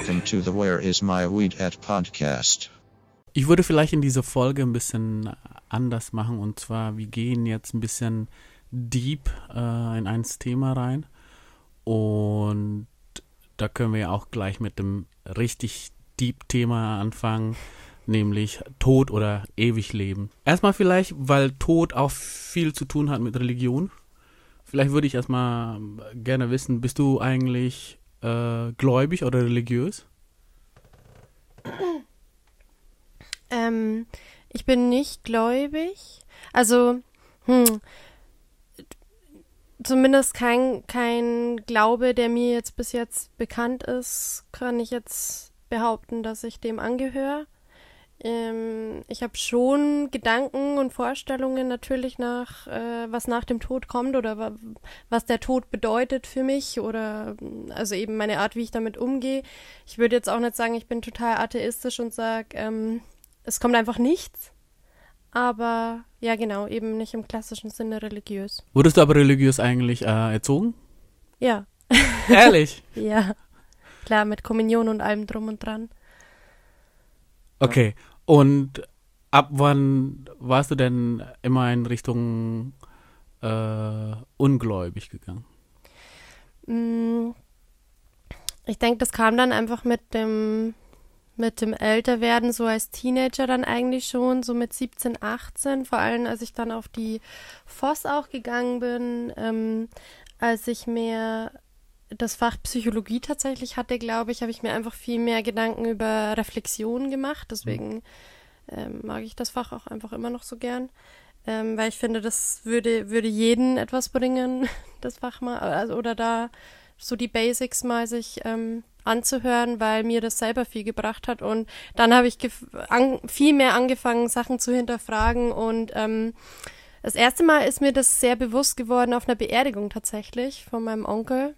Welcome to the Where Is My Weed At Podcast. Ich würde vielleicht in dieser Folge ein bisschen anders machen, und zwar, wir gehen jetzt ein bisschen deep in ein Thema rein, und da können wir ja auch gleich mit dem richtig deep Thema anfangen, nämlich Tod oder ewig Leben. Erstmal vielleicht, weil Tod auch viel zu tun hat mit Religion. Vielleicht würde ich erstmal gerne wissen, bist du eigentlich gläubig oder religiös? Ich bin nicht gläubig. Also, zumindest kein Glaube, der mir jetzt bis jetzt bekannt ist, kann ich jetzt behaupten, dass ich dem angehöre. Ich habe schon Gedanken und Vorstellungen natürlich was nach dem Tod kommt oder was der Tod bedeutet für mich oder also eben meine Art, wie ich damit umgehe. Ich würde jetzt auch nicht sagen, ich bin total atheistisch und sage, es kommt einfach nichts. Aber ja, genau, eben nicht im klassischen Sinne religiös. Wurdest du aber religiös eigentlich erzogen? Ja. Ehrlich? Ja, klar, mit Kommunion und allem drum und dran. Okay, und ab wann warst du denn immer in Richtung ungläubig gegangen? Ich denke, das kam dann einfach mit dem Älterwerden, so als Teenager dann eigentlich schon, so mit 17, 18, vor allem als ich dann auf die FOS auch gegangen bin, als ich mehr das Fach Psychologie tatsächlich hatte, glaube ich, habe ich mir einfach viel mehr Gedanken über Reflexion gemacht. Deswegen mag ich das Fach auch einfach immer noch so gern, weil ich finde, das würde jeden etwas bringen, das Fach mal, also, oder da so die Basics mal sich anzuhören, weil mir das selber viel gebracht hat. Und dann habe ich viel mehr angefangen, Sachen zu hinterfragen. Und das erste Mal ist mir das sehr bewusst geworden auf einer Beerdigung tatsächlich von meinem Onkel.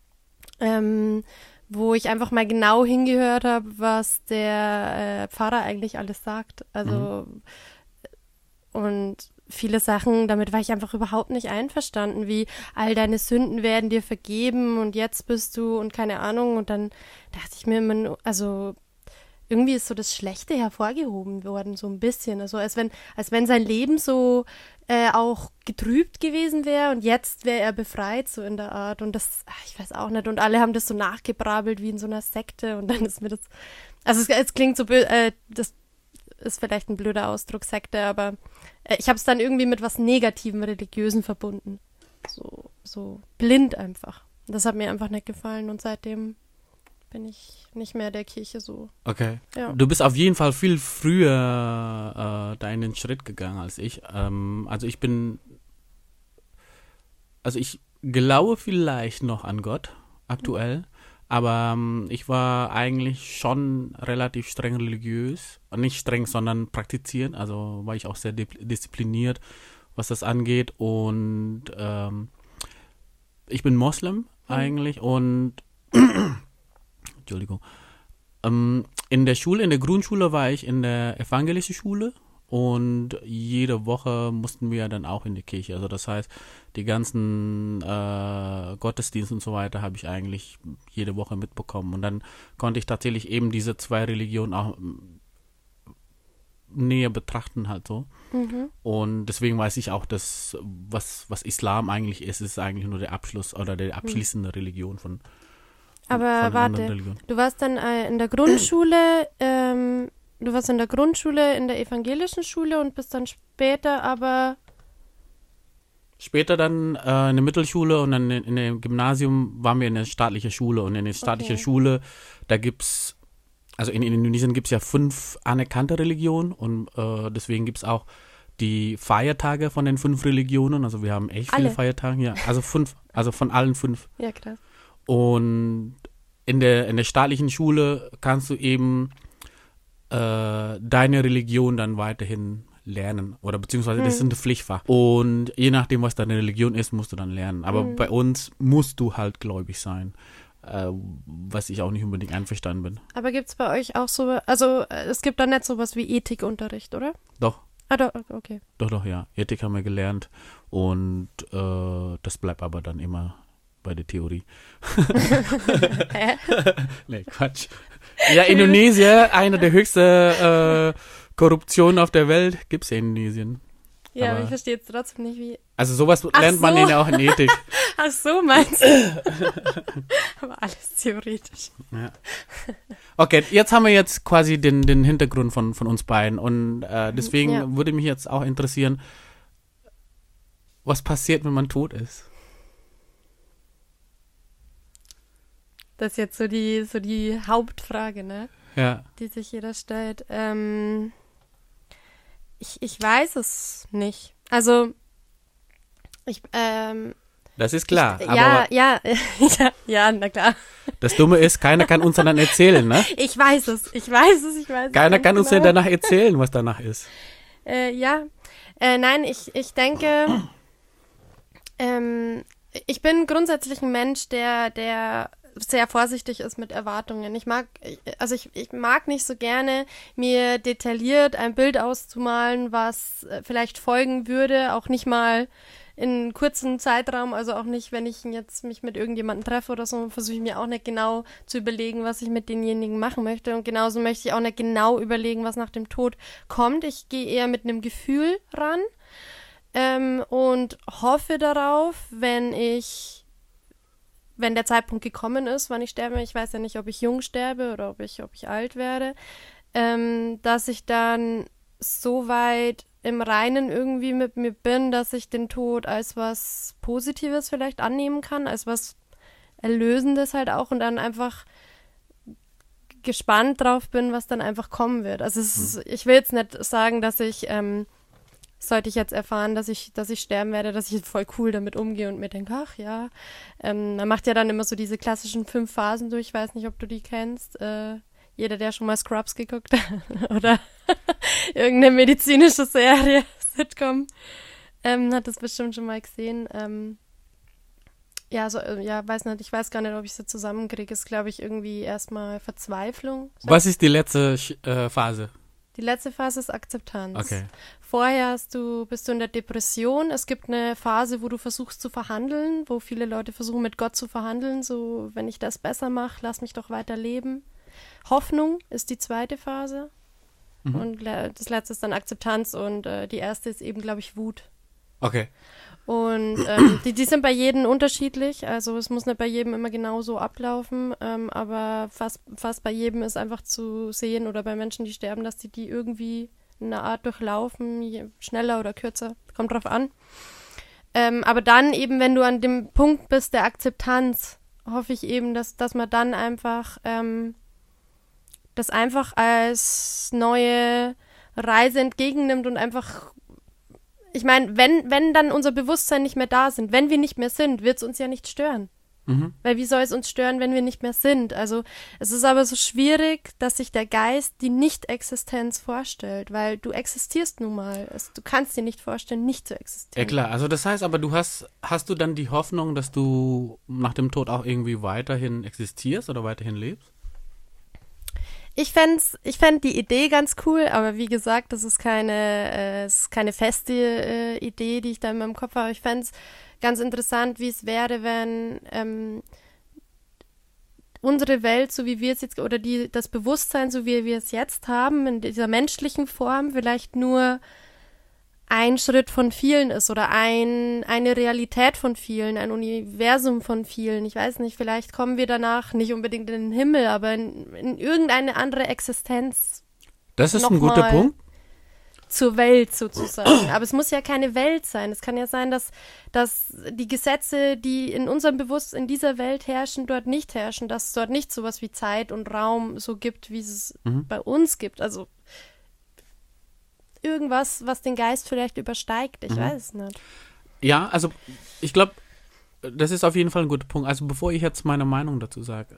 Wo ich einfach mal genau hingehört habe, was der Pfarrer eigentlich alles sagt. Also und viele Sachen, damit war ich einfach überhaupt nicht einverstanden, wie all deine Sünden werden dir vergeben und jetzt bist du und keine Ahnung. Und dann dachte ich mir immer, also irgendwie ist so das Schlechte hervorgehoben worden, so ein bisschen. Also als wenn sein Leben so auch getrübt gewesen wäre und jetzt wäre er befreit, so in der Art. Und das, ich weiß auch nicht. Und alle haben das so nachgebrabbelt wie in so einer Sekte. Und dann ist mir das, also es klingt so böse, das ist vielleicht ein blöder Ausdruck, Sekte, aber ich habe es dann irgendwie mit was Negativem, Religiösen verbunden. So blind einfach. Das hat mir einfach nicht gefallen und seitdem bin ich nicht mehr der Kirche so. Okay. Ja. Du bist auf jeden Fall viel früher deinen Schritt gegangen als ich. Also ich glaube vielleicht noch an Gott aktuell, aber ich war eigentlich schon relativ streng religiös. Nicht streng, sondern praktizierend. Also war ich auch sehr diszipliniert, was das angeht. Und ich bin Moslem eigentlich und Entschuldigung. In der Grundschule war ich in der evangelischen Schule und jede Woche mussten wir dann auch in die Kirche. Also das heißt, die ganzen Gottesdienste und so weiter habe ich eigentlich jede Woche mitbekommen. Und dann konnte ich tatsächlich eben diese zwei Religionen auch näher betrachten halt so. Und deswegen weiß ich auch, dass was Islam eigentlich ist eigentlich nur der Abschluss oder der abschließende Religion von Aber warte, du warst dann in der Grundschule, in der evangelischen Schule und bist dann später dann in der Mittelschule und dann in dem Gymnasium waren wir in der staatlichen Schule. Und in der staatlichen Schule, da gibt's, also in Indonesien gibt es ja 5 anerkannte Religionen und deswegen gibt es auch die Feiertage von den 5 Religionen. Also wir haben echt viele Feiertage. Ja, also 5, also von allen 5. Ja, krass. Und in der staatlichen Schule kannst du eben deine Religion dann weiterhin lernen. Oder beziehungsweise das ist ein Pflichtfach. Und je nachdem, was deine Religion ist, musst du dann lernen. Aber bei uns musst du halt gläubig sein. Was ich auch nicht unbedingt einverstanden bin. Aber gibt es bei euch auch so, also es gibt da nicht sowas wie Ethikunterricht, oder? Doch. Ah, doch, okay. Doch, ja. Ethik haben wir gelernt. Und das bleibt aber dann immer bei der Theorie. Hä? Nee, Quatsch. Ja, Indonesien, eine der höchsten Korruptionen auf der Welt, gibt's ja in Indonesien. Ja, aber ich verstehe jetzt trotzdem nicht, wie... Also sowas lernt man ja auch in Ethik. Ach so, meinst du? Aber alles theoretisch. Ja. Okay, jetzt haben wir jetzt quasi den Hintergrund von uns beiden und deswegen würde mich jetzt auch interessieren, was passiert, wenn man tot ist? Das ist jetzt so die Hauptfrage, ne? Ja. Die sich jeder stellt. Ich weiß es nicht. Also, das ist klar. Ja, na klar. Das Dumme ist, keiner kann uns dann erzählen, ne? Ich weiß es. Keiner kann uns ja danach erzählen, was danach ist. Nein, ich denke, ich bin grundsätzlich ein Mensch, der sehr vorsichtig ist mit Erwartungen. Ich mag nicht so gerne, mir detailliert ein Bild auszumalen, was vielleicht folgen würde, auch nicht mal in einem kurzen Zeitraum, also auch nicht, wenn ich jetzt mich mit irgendjemandem treffe oder so, versuche ich mir auch nicht genau zu überlegen, was ich mit denjenigen machen möchte. Und genauso möchte ich auch nicht genau überlegen, was nach dem Tod kommt. Ich gehe eher mit einem Gefühl ran und hoffe darauf, wenn der Zeitpunkt gekommen ist, wann ich sterbe, ich weiß ja nicht, ob ich jung sterbe oder ob ich alt werde, dass ich dann so weit im Reinen irgendwie mit mir bin, dass ich den Tod als was Positives vielleicht annehmen kann, als was Erlösendes halt auch und dann einfach gespannt drauf bin, was dann einfach kommen wird. Also ich will jetzt nicht sagen, dass ich sollte ich jetzt erfahren, dass ich sterben werde, dass ich voll cool damit umgehe und mir denke, ach ja, man macht ja dann immer so diese klassischen 5 Phasen durch, ich weiß nicht, ob du die kennst, jeder, der schon mal Scrubs geguckt hat oder irgendeine medizinische Serie, Sitcom, hat das bestimmt schon mal gesehen. Weiß nicht, ich weiß gar nicht, ob ich sie zusammenkriege, ist, glaube ich, irgendwie erstmal Verzweiflung. Was ist die letzte Phase? Die letzte Phase ist Akzeptanz. Okay. Vorher bist du in der Depression. Es gibt eine Phase, wo du versuchst zu verhandeln, wo viele Leute versuchen, mit Gott zu verhandeln. So, wenn ich das besser mache, lass mich doch weiter leben. Hoffnung ist die zweite Phase. Und das letzte ist dann Akzeptanz und die erste ist eben, glaube ich, Wut. Okay. Und die sind bei jedem unterschiedlich. Also es muss nicht bei jedem immer genau so ablaufen. Aber fast bei jedem ist einfach zu sehen oder bei Menschen, die sterben, dass die irgendwie in einer Art durchlaufen, schneller oder kürzer, kommt drauf an. Aber dann eben, wenn du an dem Punkt bist der Akzeptanz, hoffe ich eben, dass man dann einfach das einfach als neue Reise entgegennimmt und einfach, ich meine, wenn dann unser Bewusstsein nicht mehr da sind, wenn wir nicht mehr sind, wird es uns ja nicht stören. Weil wie soll es uns stören, wenn wir nicht mehr sind? Also es ist aber so schwierig, dass sich der Geist die Nicht-Existenz vorstellt, weil du existierst nun mal. Du kannst dir nicht vorstellen, nicht zu existieren. Ja klar, also das heißt aber, hast du dann die Hoffnung, dass du nach dem Tod auch irgendwie weiterhin existierst oder weiterhin lebst? Ich fänd die Idee ganz cool, aber wie gesagt, das ist keine feste Idee, die ich da in meinem Kopf habe. Ich fände es ganz interessant, wie es wäre, wenn unsere Welt, so wie wir es jetzt, oder das Bewusstsein, so wie wir es jetzt haben, in dieser menschlichen Form, vielleicht nur ein Schritt von vielen ist oder eine Realität von vielen, ein Universum von vielen. Ich weiß nicht, vielleicht kommen wir danach nicht unbedingt in den Himmel, aber in irgendeine andere Existenz. Das ist ein guter Punkt. Zur Welt sozusagen. Aber es muss ja keine Welt sein. Es kann ja sein, dass die Gesetze, die in unserem Bewusstsein in dieser Welt herrschen, dort nicht herrschen, dass es dort nicht sowas wie Zeit und Raum so gibt, wie es bei uns gibt. Also irgendwas, was den Geist vielleicht übersteigt. Ich weiß es nicht. Ja, also ich glaube, das ist auf jeden Fall ein guter Punkt. Also bevor ich jetzt meine Meinung dazu sage,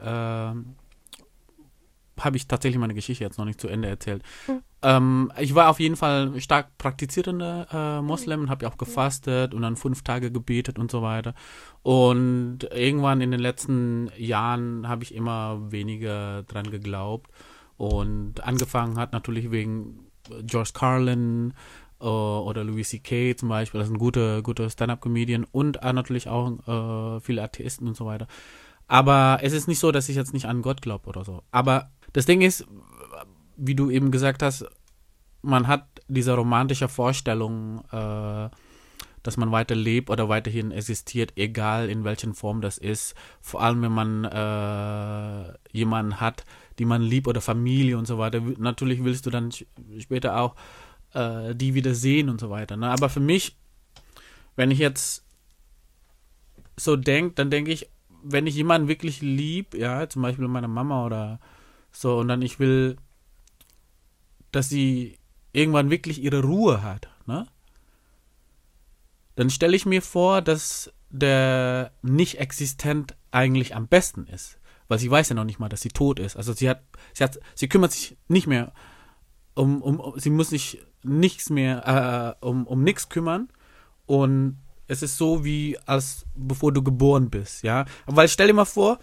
habe ich tatsächlich meine Geschichte jetzt noch nicht zu Ende erzählt. Ich war auf jeden Fall stark praktizierender Moslem und habe ja auch gefastet und dann 5 Tage gebetet und so weiter. Und irgendwann in den letzten Jahren habe ich immer weniger dran geglaubt und angefangen hat natürlich wegen George Carlin oder Louis C.K. zum Beispiel, das ist ein guter Stand-Up-Comedian und natürlich auch viele Atheisten und so weiter. Aber es ist nicht so, dass ich jetzt nicht an Gott glaube oder so. Aber das Ding ist, wie du eben gesagt hast, man hat diese romantische Vorstellung, dass man weiter lebt oder weiterhin existiert, egal in welchen Form das ist. Vor allem, wenn man jemanden hat, die man liebt oder Familie und so weiter. Natürlich willst du dann später auch die wieder sehen und so weiter. Ne? Aber für mich, wenn ich jetzt so denke, dann denke ich, wenn ich jemanden wirklich lieb, ja, zum Beispiel meine Mama oder so, und dann ich will, dass sie irgendwann wirklich ihre Ruhe hat, ne? Dann stelle ich mir vor, dass der Nicht-Existent eigentlich am besten ist. Weil sie weiß ja noch nicht mal, dass sie tot ist. Also sie kümmert sich nicht mehr sie muss sich nichts mehr um nichts kümmern. Und es ist so wie als bevor du geboren bist, ja. Weil stell dir mal vor,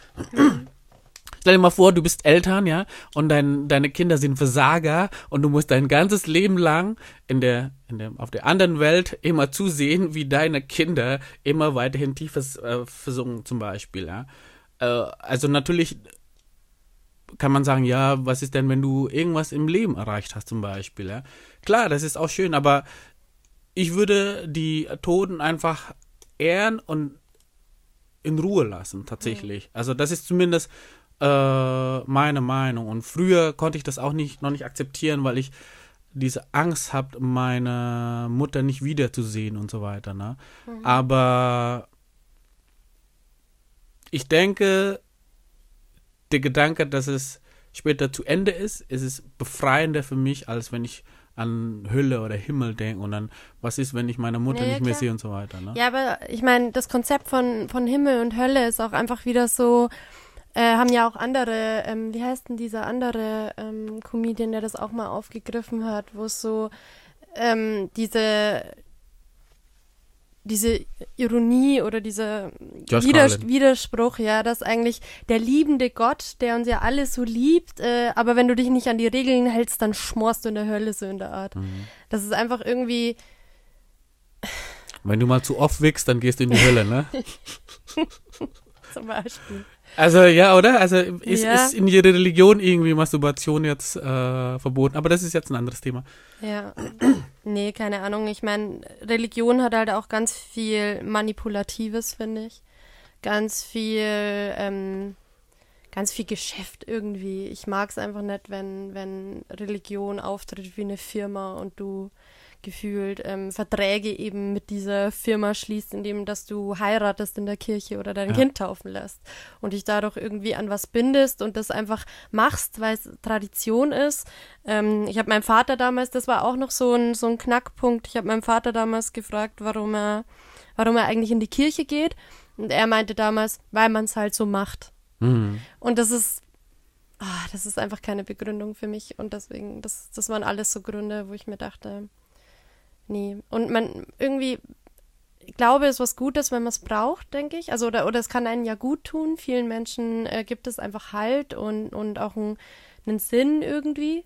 du bist Eltern, ja, und deine Kinder sind Versager und du musst dein ganzes Leben lang auf der anderen Welt immer zusehen, wie deine Kinder immer weiterhin tiefer versunken, zum Beispiel, ja. Also natürlich kann man sagen, ja, was ist denn, wenn du irgendwas im Leben erreicht hast, zum Beispiel, ja. Klar, das ist auch schön, aber ich würde die Toten einfach ehren und in Ruhe lassen, tatsächlich. Also das ist zumindest meine Meinung. Und früher konnte ich das auch noch nicht akzeptieren, weil ich diese Angst habe, meine Mutter nicht wiederzusehen und so weiter. Ne? Mhm. Aber ich denke, der Gedanke, dass es später zu Ende ist es befreiender für mich, als wenn ich an Hölle oder Himmel denke und dann, was ist, wenn ich meine Mutter nicht mehr sehe und so weiter. Ne? Ja, aber ich meine, das Konzept von Himmel und Hölle ist auch einfach wieder so, haben ja auch andere, wie heißt denn dieser andere Comedian, der das auch mal aufgegriffen hat, wo es so diese Ironie oder dieser Widerspruch, ja, dass eigentlich der liebende Gott, der uns ja alle so liebt, aber wenn du dich nicht an die Regeln hältst, dann schmorst du in der Hölle, so in der Art. Mhm. Das ist einfach irgendwie... Wenn du mal zu oft wickst, dann gehst du in die Hölle, ne? Zum Beispiel. Also, ja, oder? Also, ist in jeder Religion irgendwie Masturbation jetzt verboten. Aber das ist jetzt ein anderes Thema. Ja. Nee, keine Ahnung. Ich meine, Religion hat halt auch ganz viel Manipulatives, finde ich. Ganz viel Geschäft irgendwie. Ich mag es einfach nicht, wenn Religion auftritt wie eine Firma und du gefühlt Verträge eben mit dieser Firma schließt, indem dass du heiratest in der Kirche oder dein Kind taufen lässt und dich dadurch irgendwie an was bindest und das einfach machst, weil es Tradition ist. Ich habe meinen Vater damals, das war auch noch so ein Knackpunkt, ich habe meinen Vater damals gefragt, warum er eigentlich in die Kirche geht und er meinte damals, weil man es halt so macht. Mhm. Und das ist einfach keine Begründung für mich und deswegen, das waren alles so Gründe, wo ich mir dachte, nee. Und man irgendwie, ich glaube, es ist was Gutes, wenn man es braucht, denke ich. Also, oder es kann einen ja gut tun. Vielen Menschen gibt es einfach Halt und auch einen Sinn irgendwie.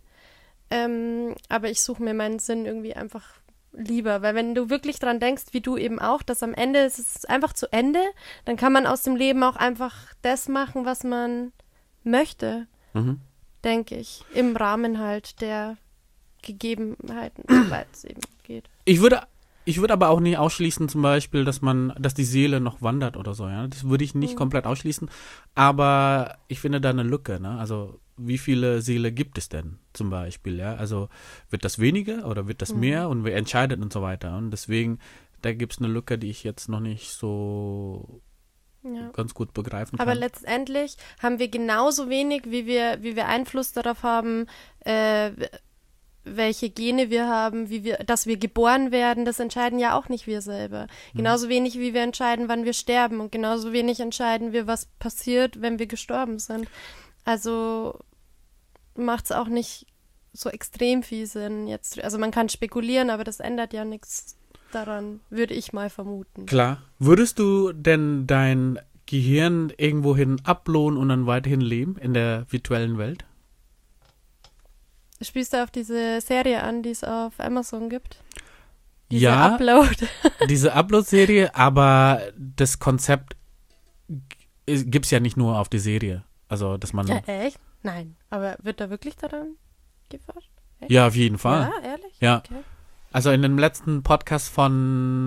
Aber ich suche mir meinen Sinn irgendwie einfach lieber. Weil wenn du wirklich dran denkst, wie du eben auch, dass am Ende es ist einfach zu Ende, dann kann man aus dem Leben auch einfach das machen, was man möchte, denke ich. Im Rahmen halt der Gegebenheiten, soweit es eben geht. Ich würde aber auch nicht ausschließen, zum Beispiel, dass die Seele noch wandert oder so, ja. Das würde ich nicht komplett ausschließen. Aber ich finde da eine Lücke, ne? Also, wie viele Seele gibt es denn zum Beispiel, ja? Also, wird das weniger oder wird das mehr und wer entscheidet und so weiter? Und deswegen, da gibt es eine Lücke, die ich jetzt noch nicht so ganz gut begreifen kann. Aber letztendlich haben wir genauso wenig, wie wir Einfluss darauf haben, welche Gene wir haben, dass wir geboren werden, das entscheiden ja auch nicht wir selber. Genauso wenig, wie wir entscheiden, wann wir sterben und genauso wenig entscheiden wir, was passiert, wenn wir gestorben sind. Also macht es auch nicht so extrem viel Sinn jetzt. Also man kann spekulieren, aber das ändert ja nichts daran, würde ich mal vermuten. Klar. Würdest du denn dein Gehirn irgendwohin uploaden und dann weiterhin leben in der virtuellen Welt? Spielst du auf diese Serie an, die es auf Amazon gibt? Diese Upload. Diese Upload-Serie, aber das Konzept gibt es ja nicht nur auf die Serie. Also, dass man... Ja, echt? Nein, aber wird da wirklich daran geforscht? Echt? Ja, auf jeden Fall. Ja, ehrlich? Ja. Okay. Also in dem letzten Podcast von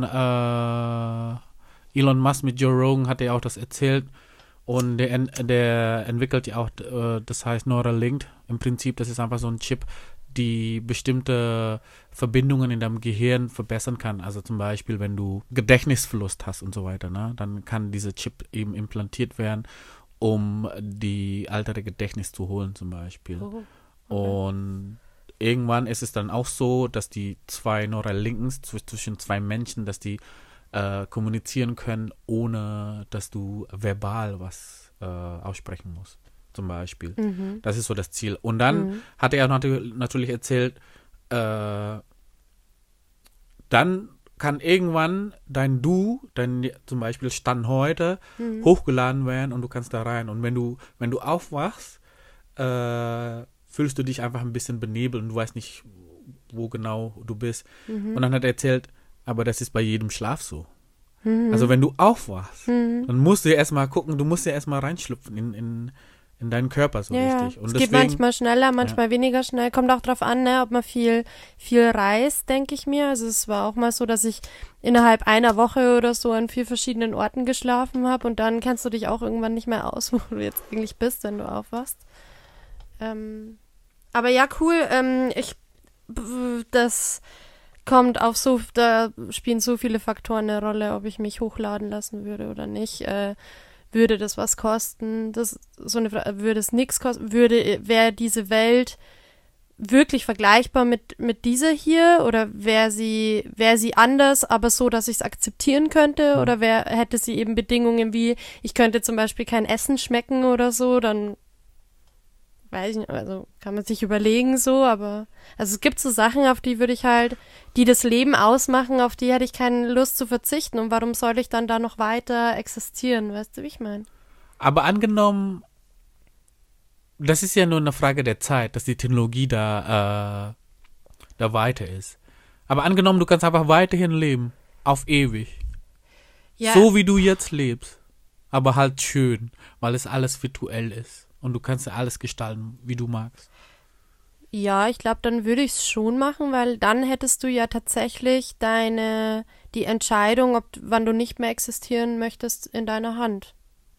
Elon Musk mit Joe Rogan hat er auch das erzählt. Und der entwickelt ja auch, das heißt Neuralink. Im Prinzip, das ist einfach so ein Chip, die bestimmte Verbindungen in deinem Gehirn verbessern kann. Also zum Beispiel, wenn du Gedächtnisverlust hast und so weiter, ne, dann kann dieser Chip eben implantiert werden, um die altere Gedächtnis zu holen zum Beispiel. Oh, okay. Und irgendwann ist es dann auch so, dass die zwei Neuralinks zwischen zwei Menschen, dass die kommunizieren können, ohne dass du verbal was aussprechen musst, zum Beispiel. Mhm. Das ist so das Ziel. Und dann hat er natürlich erzählt, dann kann irgendwann dein zum Beispiel Stand heute, hochgeladen werden und du kannst da rein. Und wenn du aufwachst, fühlst du dich einfach ein bisschen benebelt und du weißt nicht, wo genau du bist. Und dann hat er erzählt, aber das ist bei jedem Schlaf so. Also wenn du aufwachst, dann musst du ja erstmal gucken, du musst ja erstmal reinschlüpfen in deinen Körper so richtig. Und es geht manchmal schneller, manchmal weniger schnell. Kommt auch drauf an, ne, ob man viel reist, denke ich mir. Also es war auch mal so, dass ich innerhalb einer Woche oder so an 4 verschiedenen Orten geschlafen habe und dann kennst du dich auch irgendwann nicht mehr aus, wo du jetzt eigentlich bist, wenn du aufwachst. Aber ja, cool. Das kommt auf da spielen so viele Faktoren eine Rolle, ob ich mich hochladen lassen würde oder nicht. Würde das was kosten? Würde es nichts kosten? Wäre diese Welt wirklich vergleichbar mit dieser hier? Oder wäre sie anders, aber so, dass ich es akzeptieren könnte? Oder hätte sie eben Bedingungen wie, ich könnte zum Beispiel kein Essen schmecken oder so, dann weiß ich nicht, also kann man sich überlegen so, aber also es gibt so Sachen, auf die würde ich halt, die das Leben ausmachen, auf die hätte ich keine Lust zu verzichten und warum soll ich dann da noch weiter existieren, weißt du, wie ich meine? Aber angenommen, das ist ja nur eine Frage der Zeit, dass die Technologie da weiter ist. Aber angenommen, du kannst einfach weiterhin leben, auf ewig. Ja. So wie du jetzt lebst, aber halt schön, weil es alles virtuell ist. Und du kannst ja alles gestalten, wie du magst. Ja, ich glaube, dann würde ich es schon machen, weil dann hättest du ja tatsächlich die Entscheidung, wann du nicht mehr existieren möchtest, in deiner Hand.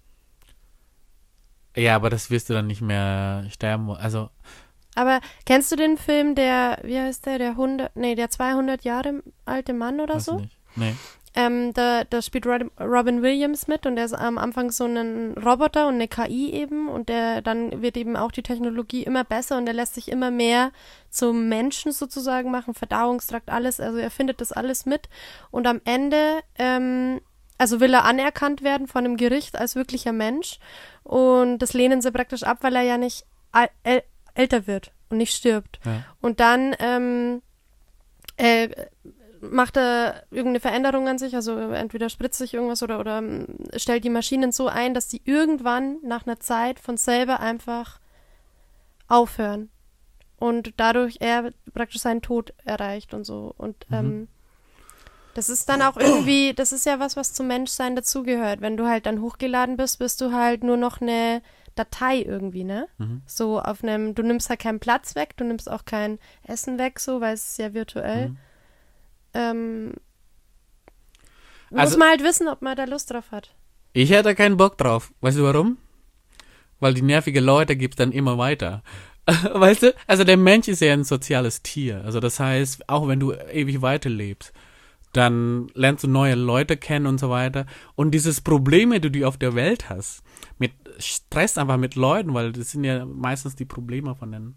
Ja, aber das wirst du dann nicht mehr sterben. Also. Aber kennst du den Film, wie heißt der 200 Jahre alte Mann oder so? Nicht. Nee. Da spielt Robin Williams mit und der ist am Anfang so ein Roboter und eine KI eben und dann wird eben auch die Technologie immer besser und der lässt sich immer mehr zum Menschen sozusagen machen, Verdauungstrakt, alles, also er findet das alles mit und am Ende also will er anerkannt werden von einem Gericht als wirklicher Mensch und das lehnen sie praktisch ab, weil er ja nicht älter wird und nicht stirbt. Ja. Und dann macht er irgendeine Veränderung an sich, also entweder spritzt sich irgendwas oder stellt die Maschinen so ein, dass die irgendwann nach einer Zeit von selber einfach aufhören und dadurch er praktisch seinen Tod erreicht und so. Und das ist dann auch irgendwie, das ist ja was zum Menschsein dazugehört. Wenn du halt dann hochgeladen bist du halt nur noch eine Datei irgendwie, ne? So du nimmst halt keinen Platz weg, du nimmst auch kein Essen weg, so, weil es ist ja virtuell. Muss man halt wissen, ob man da Lust drauf hat. Ich hätte keinen Bock drauf. Weißt du warum? Weil die nervigen Leute gibt's dann immer weiter. Weißt du? Also der Mensch ist ja ein soziales Tier. Also das heißt, auch wenn du ewig weiterlebst, dann lernst du neue Leute kennen und so weiter. Und dieses Probleme, die du auf der Welt hast, mit Stress einfach mit Leuten, weil das sind ja meistens die Probleme von den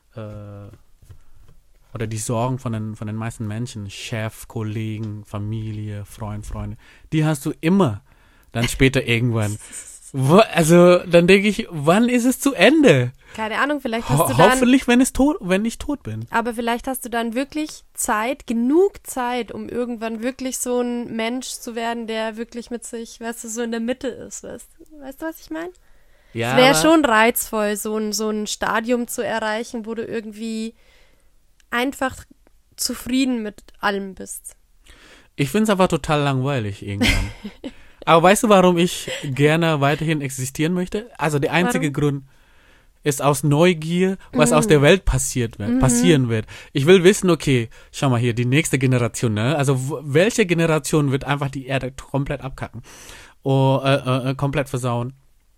oder die Sorgen von den meisten Menschen, Chef, Kollegen, Familie, Freunde, die hast du immer dann später irgendwann. Also dann denke ich, wann ist es zu Ende? Keine Ahnung, vielleicht hast du dann... Hoffentlich, wenn ich tot bin. Aber vielleicht hast du dann wirklich genug Zeit, um irgendwann wirklich so ein Mensch zu werden, der wirklich mit sich, weißt du, so in der Mitte ist. Weißt du, was ich meine? Ja, es wäre schon reizvoll, so ein Stadium zu erreichen, wo du irgendwie einfach zufrieden mit allem bist. Ich finde es einfach total langweilig irgendwann. Aber weißt du, warum ich gerne weiterhin existieren möchte? Also der einzige Grund ist aus Neugier, was aus der Welt passieren wird. Ich will wissen, okay, schau mal hier, die nächste Generation, ne? Also welche Generation wird einfach die Erde komplett abkacken? Komplett versauen.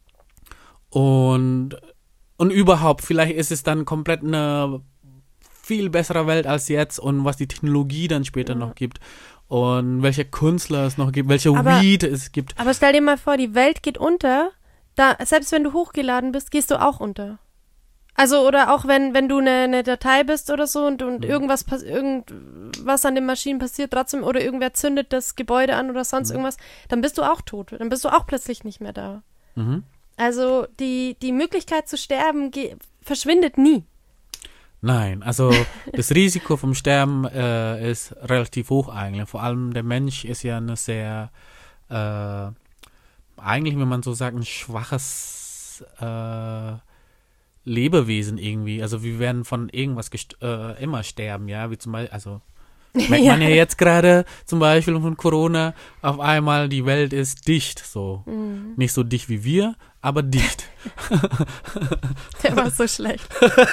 Und überhaupt, vielleicht ist es dann komplett eine viel bessere Welt als jetzt und was die Technologie dann später noch gibt und welche Künstler es noch gibt, welche Weed es gibt. Aber stell dir mal vor, die Welt geht unter, selbst wenn du hochgeladen bist, gehst du auch unter. Also, oder auch wenn du eine Datei bist oder so und irgendwas an den Maschinen passiert trotzdem oder irgendwer zündet das Gebäude an oder sonst irgendwas, dann bist du auch tot. Dann bist du auch plötzlich nicht mehr da. Also die Möglichkeit zu sterben verschwindet nie. Nein, also das Risiko vom Sterben ist relativ hoch eigentlich. Vor allem der Mensch ist ja eine sehr, eigentlich, wenn man so sagt, ein schwaches Lebewesen irgendwie. Also wir werden von irgendwas immer sterben, ja, wie zum Beispiel, also merkt man ja jetzt gerade zum Beispiel von Corona, auf einmal die Welt ist dicht, so. Nicht so dicht wie wir, aber dicht. Der war so schlecht.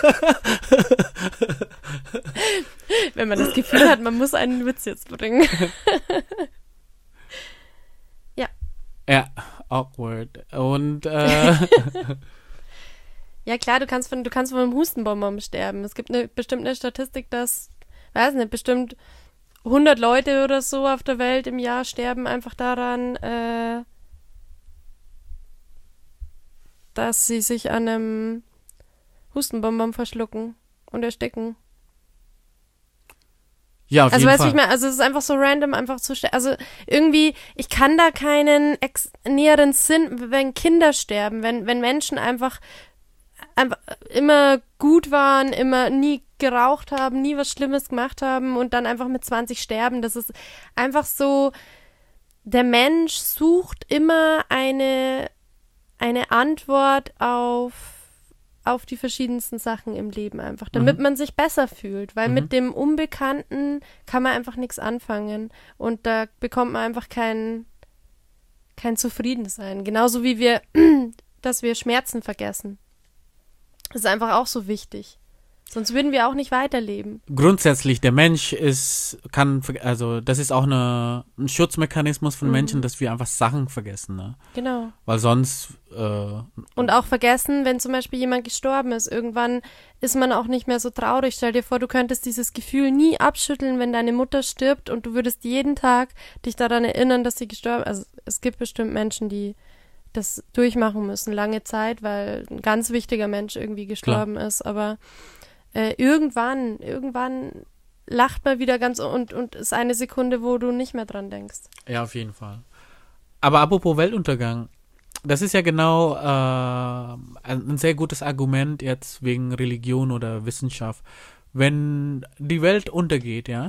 Wenn man das Gefühl hat, man muss einen Witz jetzt bringen. Ja. Ja, awkward. Und ja klar, du kannst von einem Hustenbonbon sterben. Es gibt bestimmt eine Statistik, dass, weiß nicht, bestimmt 100 Leute oder so auf der Welt im Jahr sterben einfach daran, dass sie sich an einem Hustenbonbon verschlucken und ersticken. ja, auf Also jeden weißt du, Fall. ich meine, also es ist einfach so random, einfach zu sterben. Also irgendwie, ich kann da keinen näheren Sinn, wenn Kinder sterben, wenn Menschen einfach immer gut waren, immer nie geraucht haben, nie was Schlimmes gemacht haben und dann einfach mit 20 sterben. Das ist einfach so, der Mensch sucht immer eine Antwort auf die verschiedensten Sachen im Leben einfach, damit man sich besser fühlt, weil mit dem Unbekannten kann man einfach nichts anfangen und da bekommt man einfach kein Zufriedensein. Genauso wie dass wir Schmerzen vergessen. Das ist einfach auch so wichtig. Sonst würden wir auch nicht weiterleben. Grundsätzlich, der Mensch das ist auch ein Schutzmechanismus von Menschen, dass wir einfach Sachen vergessen, ne? Genau. Weil sonst Und auch vergessen, wenn zum Beispiel jemand gestorben ist. Irgendwann ist man auch nicht mehr so traurig. Stell dir vor, du könntest dieses Gefühl nie abschütteln, wenn deine Mutter stirbt und du würdest jeden Tag dich daran erinnern, dass sie gestorben ist. Also es gibt bestimmt Menschen, die das durchmachen müssen, lange Zeit, weil ein ganz wichtiger Mensch irgendwie gestorben ist. Aber irgendwann lacht man wieder ganz und ist eine Sekunde, wo du nicht mehr dran denkst. Ja, auf jeden Fall. Aber apropos Weltuntergang, das ist ja genau ein sehr gutes Argument jetzt wegen Religion oder Wissenschaft. Wenn die Welt untergeht, ja,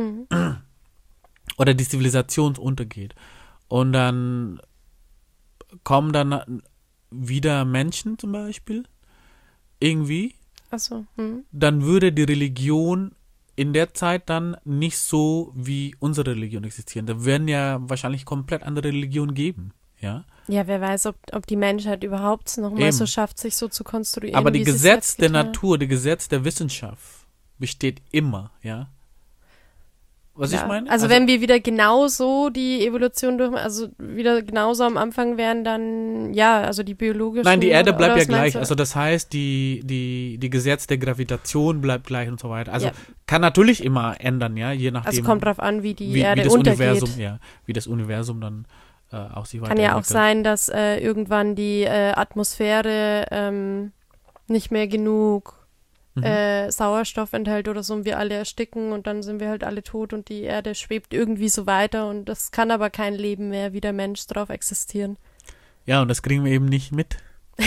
oder die Zivilisation untergeht und dann kommen dann wieder Menschen zum Beispiel, irgendwie, Ach so. dann würde die Religion in der Zeit dann nicht so wie unsere Religion existieren. Da werden ja wahrscheinlich komplett andere Religionen geben, ja. Ja, wer weiß, ob die Menschheit überhaupt noch mal so schafft, sich so zu konstruieren. Aber die wie sie es Gesetz jetzt der getan hat. Natur, die Gesetz der Wissenschaft besteht immer, ja. Was ich Ja, meine? also wenn wir wieder genauso die Evolution also wieder genauso am Anfang wären, dann ja, also die biologische. Nein, die Erde bleibt oder ja was meinst gleich. du? Also das heißt, die Gesetz der Gravitation bleibt gleich und so weiter. Also Ja. kann natürlich immer ändern, ja, je nachdem. Also kommt drauf an, wie die wie Erde das untergeht. Universum, ja, wie das Universum dann auch sich Kann ja auch weiterentwickelt. sein, dass irgendwann die Atmosphäre nicht mehr genug Sauerstoff enthält oder so und wir alle ersticken und dann sind wir halt alle tot und die Erde schwebt irgendwie so weiter und das kann aber kein Leben mehr wie der Mensch drauf existieren. Ja, und das kriegen wir eben nicht mit.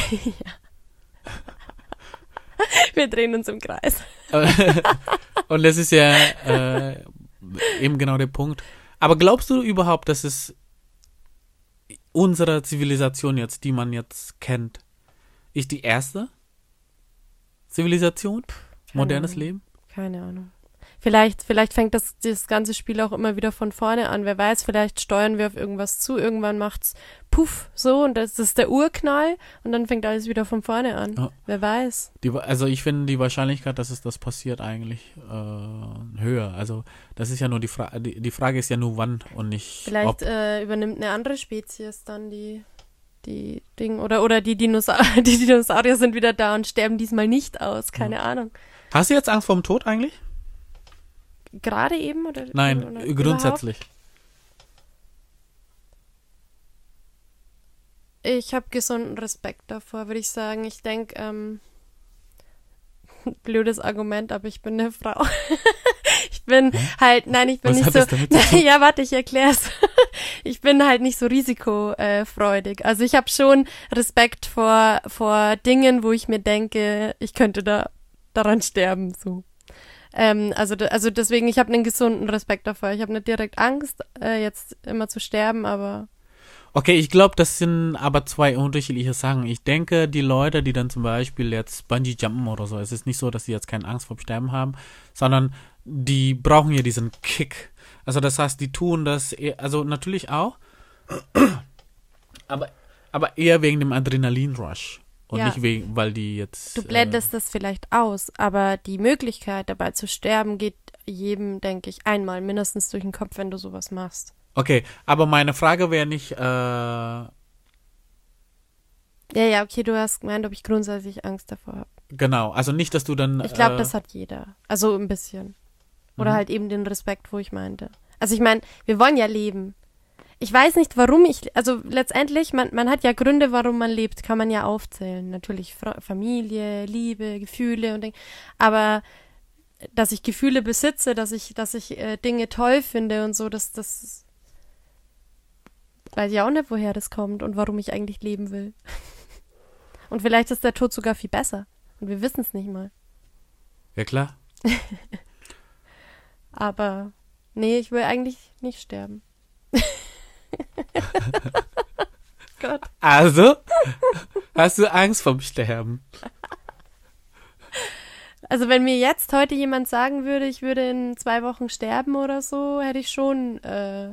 Wir drehen uns im Kreis. Und das ist ja eben genau der Punkt. Aber glaubst du überhaupt, dass es unsere Zivilisation jetzt, die man jetzt kennt, ist die erste Zivilisation? Modernes Ahnung. Leben? Keine Ahnung. Vielleicht fängt das ganze Spiel auch immer wieder von vorne an. Wer weiß, vielleicht steuern wir auf irgendwas zu, irgendwann macht's puff, so, und das ist der Urknall und dann fängt alles wieder von vorne an. Ja. Wer weiß. Also ich finde die Wahrscheinlichkeit, dass es das passiert, eigentlich höher. Also das ist ja nur die Frage, die Frage ist ja nur wann und nicht Vielleicht ob. übernimmt eine andere Spezies dann die Dinge, oder die Dinosaurier sind wieder da und sterben diesmal nicht aus, keine Ahnung. Hast du jetzt Angst vor dem Tod eigentlich? Gerade eben oder Nein, oder grundsätzlich. überhaupt? Ich habe gesunden Respekt davor, würde ich sagen. Ich denke, blödes Argument, aber ich bin eine Frau. Ich bin halt, nein, ich bin Was nicht hat so. das damit zu tun? Ja, warte, ich erklär's. Ich bin halt nicht so risikofreudig. Also ich habe schon Respekt vor Dingen, wo ich mir denke, ich könnte daran sterben, so. Also deswegen, ich habe einen gesunden Respekt davor. Ich habe nicht direkt Angst, jetzt immer zu sterben, aber Okay, ich glaube, das sind aber zwei unterschiedliche Sachen. Ich denke, die Leute, die dann zum Beispiel jetzt Bungee jumpen oder so, es ist nicht so, dass sie jetzt keine Angst vor dem Sterben haben, sondern die brauchen ja diesen Kick. Also das heißt, die tun das, also natürlich auch, aber eher wegen dem Adrenalin-Rush und Ja. nicht wegen, weil die jetzt. du blendest das vielleicht aus. Aber die Möglichkeit, dabei zu sterben, geht jedem, denke ich, einmal mindestens durch den Kopf, wenn du sowas machst. Okay, aber meine Frage wäre nicht, Ja, okay, du hast gemeint, ob ich grundsätzlich Angst davor habe. genau, also nicht, dass du dann. Ich glaube, das hat jeder. Also ein bisschen. Oder halt eben den Respekt, wo ich meinte. Also ich meine, wir wollen ja leben. Ich weiß nicht, warum also letztendlich, man hat ja Gründe, warum man lebt, kann man ja aufzählen. Natürlich Familie, Liebe, Gefühle und Dinge. Aber dass ich Gefühle besitze, dass ich Dinge toll finde und so, das weiß ich auch nicht, woher das kommt und warum ich eigentlich leben will. Und vielleicht ist der Tod sogar viel besser. Und wir wissen es nicht mal. Ja, klar. Aber nee, ich will eigentlich nicht sterben. Gott. Also, hast du Angst vom Sterben? Also wenn mir jetzt heute jemand sagen würde, ich würde in 2 Wochen sterben oder so, hätte ich schon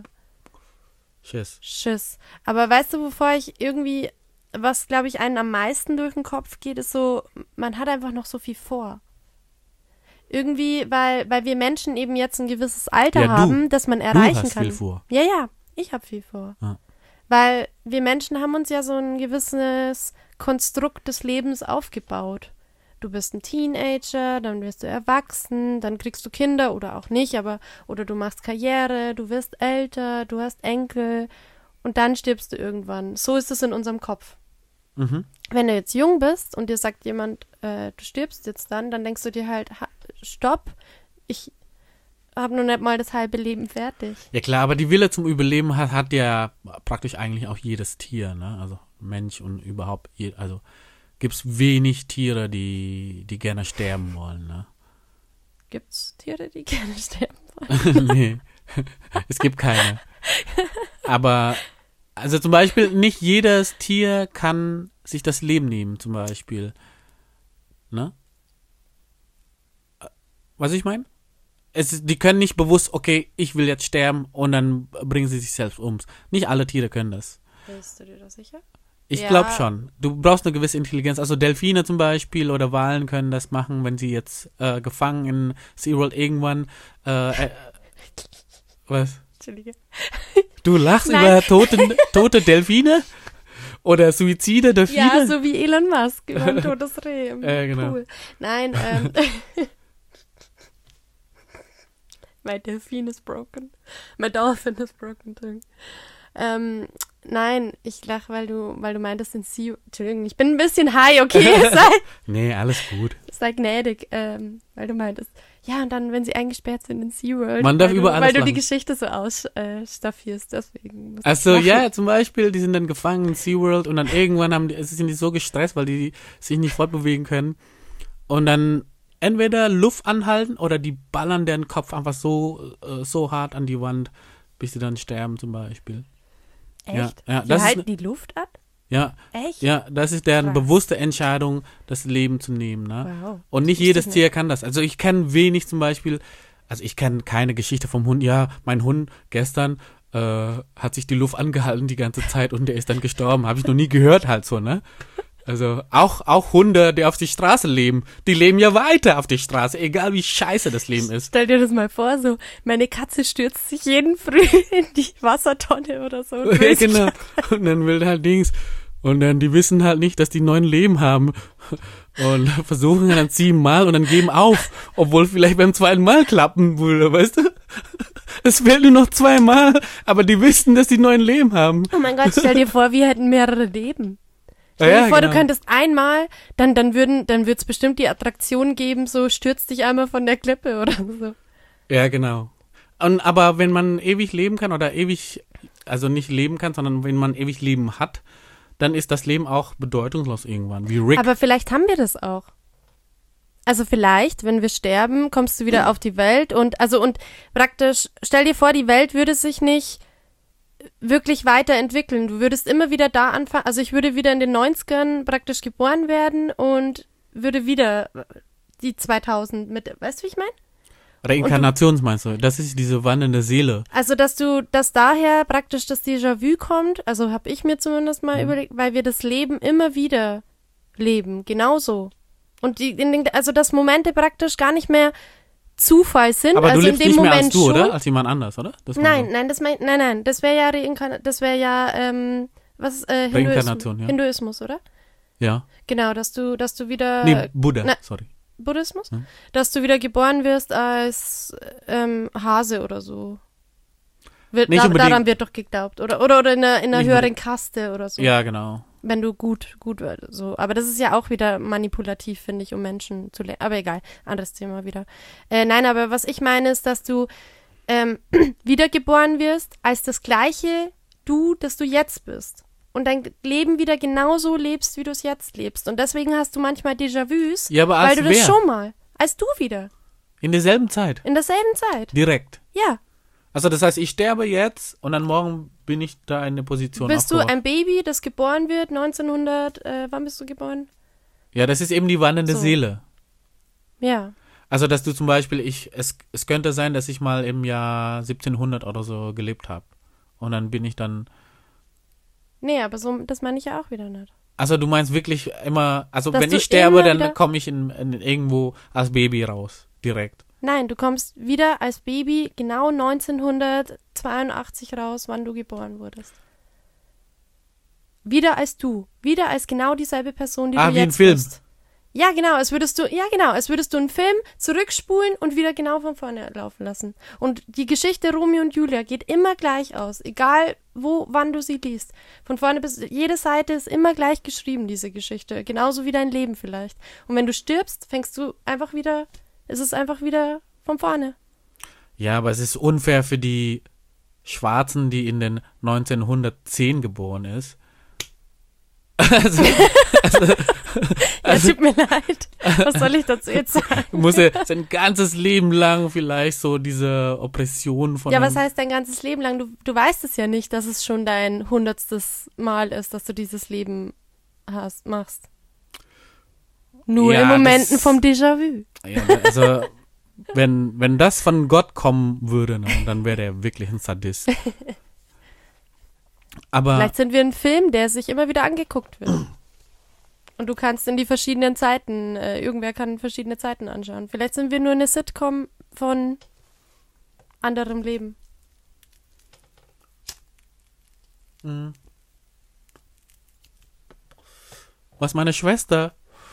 Schiss. Aber weißt du, wovor ich irgendwie, was glaube ich einen am meisten durch den Kopf geht, ist so, man hat einfach noch so viel vor. Irgendwie, weil wir Menschen eben jetzt ein gewisses Alter Ja, du. haben, das man erreichen hast kann. viel vor. Ja, ich habe viel vor. Ja. Weil wir Menschen haben uns ja so ein gewisses Konstrukt des Lebens aufgebaut. Du bist ein Teenager, dann wirst du erwachsen, dann kriegst du Kinder oder auch nicht, oder du machst Karriere, du wirst älter, du hast Enkel und dann stirbst du irgendwann. So ist es in unserem Kopf. Mhm. Wenn du jetzt jung bist und dir sagt jemand, du stirbst jetzt dann denkst du dir halt, stopp, ich habe noch nicht mal das halbe Leben fertig. Ja klar, aber die Wille zum Überleben hat ja praktisch eigentlich auch jedes Tier, ne? Also Mensch und überhaupt, also gibt's wenig Tiere, die gerne sterben wollen, ne? Gibt's Tiere, die gerne sterben wollen? Nee, es gibt keine. Aber, also zum Beispiel, nicht jedes Tier kann sich das Leben nehmen, zum Beispiel. Ne? Was ich meine? Die können nicht bewusst, okay, ich will jetzt sterben und dann bringen sie sich selbst um. Nicht alle Tiere können das. Bist du dir da sicher? Ich Ja. glaube schon. Du brauchst eine gewisse Intelligenz. Also Delfine zum Beispiel oder Walen können das machen, wenn sie jetzt gefangen in SeaWorld irgendwann was? Entschuldige. Du lachst Nein. über tote Delfine? Oder Suizide Delfine? Ja, so wie Elon Musk über ein totes Reh. Genau. Cool. Nein, my Delfin is broken. My dolphin is broken too. Nein, ich lache, weil du meintest in Entschuldigung, ich bin ein bisschen high, okay? Nee, alles gut. Sei gnädig, weil du meintest, ja, und dann, wenn sie eingesperrt sind in SeaWorld, Man darf über alles weil du die lachen. Geschichte so ausstaffierst, deswegen. muss ich Also lachen. ja, zum Beispiel, die sind dann gefangen in SeaWorld und dann irgendwann sind die so gestresst, weil die sich nicht fortbewegen können. Und dann entweder Luft anhalten oder die ballern deren Kopf einfach so hart an die Wand, bis sie dann sterben zum Beispiel. Echt? Ja, Die das halten ist, die Luft ab? ja, Echt? ja, das ist deren Krass. bewusste Entscheidung, das Leben zu nehmen. Ne? Wow. Und nicht Das wusste jedes ich Tier kann das. Also ich kenne wenig zum Beispiel, also ich kenne keine Geschichte vom Hund. Ja, mein Hund gestern hat sich die Luft angehalten die ganze Zeit und der ist dann gestorben. Habe ich noch nie gehört halt so, ne? Also auch Hunde, die auf der Straße leben, die leben ja weiter auf der Straße, egal wie scheiße das Leben ist. Stell dir das mal vor, so, meine Katze stürzt sich jeden Früh in die Wassertonne oder so. Und Ja, genau. Und dann will halt Dings. Und dann, die wissen halt nicht, dass die 9 Leben haben. Und versuchen dann 7 Mal und dann geben auf. Obwohl vielleicht beim 2. Mal klappen würde, weißt du? Es fehlt nur noch 2 Mal, aber die wissen, dass die 9 Leben haben. Oh mein Gott, stell dir vor, wir hätten mehrere Leben. Stell dir vor, genau. du könntest einmal, dann wird's bestimmt die Attraktion geben, so stürzt dich einmal von der Klippe oder so. Ja, genau. Aber wenn man ewig leben kann oder also nicht leben kann, sondern wenn man ewig Leben hat, dann ist das Leben auch bedeutungslos irgendwann, wie Rick. Aber vielleicht haben wir das auch. Also vielleicht, wenn wir sterben, kommst du wieder auf die Welt und praktisch, stell dir vor, die Welt würde sich nicht wirklich weiterentwickeln. Du würdest immer wieder da anfangen, also ich würde wieder in den 90ern praktisch geboren werden und würde wieder die 2000 weißt du, wie ich meine? Reinkarnations meinst du? Das ist diese wandelnde Seele. Also, dass daher praktisch das Déjà-vu kommt, also habe ich mir zumindest mal überlegt, weil wir das Leben immer wieder leben, genauso. Und also dass Momente praktisch gar nicht mehr Zufall sind. Aber also du lebst in dem nicht mehr Moment als du, schon. oder? Als jemand anders, oder? Nein, das wäre ja Reinkarnation, ja. Hinduismus, oder? Ja. Genau, dass du wieder Nee, Buddha, sorry. Buddhismus? Hm. Dass du wieder geboren wirst als Hase oder so. Nicht unbedingt. Daran wird doch geglaubt. Oder in einer höheren Kaste oder so. Ja, genau. Wenn du gut wird. So. Aber das ist ja auch wieder manipulativ, finde ich, um Menschen zu lernen. Aber egal, anderes Thema wieder. Nein, aber was ich meine ist, dass du wiedergeboren wirst als das gleiche Du, das du jetzt bist. Und dein Leben wieder genauso lebst, wie du es jetzt lebst. Und deswegen hast du manchmal Déjà-vus, Ja, aber als weil du das wer? schon mal, als du wieder, In derselben Zeit. in derselben Zeit. Direkt. Ja. Also das heißt, ich sterbe jetzt und dann morgen bin ich da in der Position Bist du aufgewacht. ein Baby, das geboren wird, 1900, wann bist du geboren? Ja, das ist eben die wandelnde So. Seele. Ja. Also, dass du zum Beispiel, es könnte sein, dass ich mal im Jahr 1700 oder so gelebt habe. Und dann bin ich dann, Nee, aber so, das meine ich ja auch wieder nicht. also du meinst wirklich immer, also Dass wenn du ich sterbe, immer dann wieder- komme ich in irgendwo als Baby raus, direkt. Nein, du kommst wieder als Baby genau 1982 raus, wann du geboren wurdest. Wieder als du. Wieder als genau dieselbe Person, die du wie ein jetzt Film. bist. Ja, genau, als würdest du einen Film zurückspulen und wieder genau von vorne laufen lassen. Und die Geschichte Romeo und Julia geht immer gleich aus, egal wann du sie liest. Von vorne bis, jede Seite ist immer gleich geschrieben, diese Geschichte. Genauso wie dein Leben vielleicht. Und wenn du stirbst, ist es einfach wieder von vorne. Ja, aber es ist unfair für die Schwarzen, die in den 1910 geboren ist. Ja, tut mir leid. Was soll ich dazu jetzt sagen? Muss er sein ganzes Leben lang vielleicht so diese Oppression von Ja, einem- was heißt dein ganzes Leben lang? Du weißt es ja nicht, dass es schon dein 100. Mal ist, dass du dieses Leben machst. Nur Ja, in Momenten das- vom Déjà-vu. Ja, also wenn das von Gott kommen würde, ne, dann wäre er wirklich ein Sadist. Aber Vielleicht sind wir ein Film, der sich immer wieder angeguckt wird. Und du kannst in die verschiedenen Zeiten, irgendwer kann verschiedene Zeiten anschauen. Vielleicht sind wir nur eine Sitcom von anderem Leben. was meine Schwester,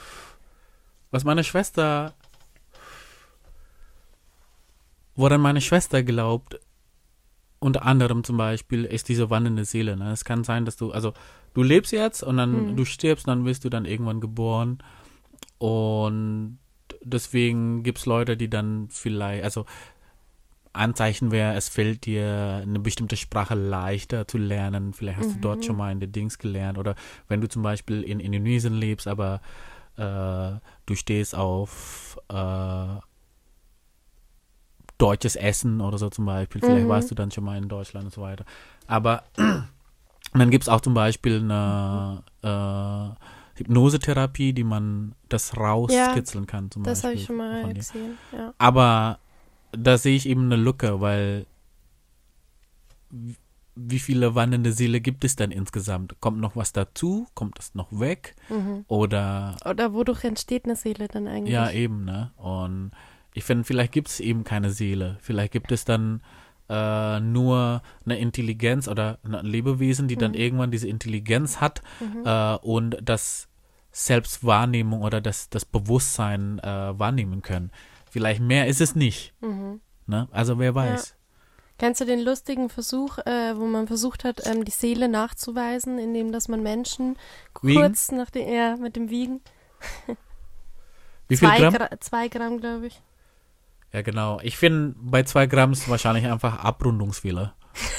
woran meine Schwester glaubt, unter anderem zum Beispiel, ist diese wandelnde Seele. Ne? Es kann sein, dass du lebst jetzt und dann du stirbst, dann wirst du dann irgendwann geboren. Und deswegen gibt es Leute, die dann vielleicht, also Anzeichen wäre, es fällt dir eine bestimmte Sprache leichter zu lernen. Vielleicht hast du dort schon mal in den Dings gelernt. Oder wenn du zum Beispiel in Indonesien lebst, aber du stehst auf deutsches Essen oder so zum Beispiel. Vielleicht warst du dann schon mal in Deutschland und so weiter. Aber dann gibt es auch zum Beispiel eine Hypnosetherapie, die man das rauskitzeln kann. Zum Das habe Beispiel ich schon mal von dir. gesehen. Ja. Aber da sehe ich eben eine Lücke, weil wie viele wandelnde Seele gibt es denn insgesamt? Kommt noch was dazu? Kommt das noch weg? Oder wodurch entsteht eine Seele dann eigentlich? ja, eben, ne? Und ich finde, vielleicht gibt es eben keine Seele. Vielleicht gibt es dann nur eine Intelligenz oder ein Lebewesen, die dann irgendwann diese Intelligenz hat und das Selbstwahrnehmung oder das Bewusstsein wahrnehmen können. Vielleicht mehr ist es nicht. Ne? Also wer weiß. Ja. Kennst du den lustigen Versuch, wo man versucht hat, die Seele nachzuweisen, indem dass man Menschen kurz nach dem, mit dem Wiegen. Wie viel Gramm? 2 Gramm, glaube ich. Ja, genau. Ich finde, bei 2 Gramm ist wahrscheinlich einfach Abrundungsfehler.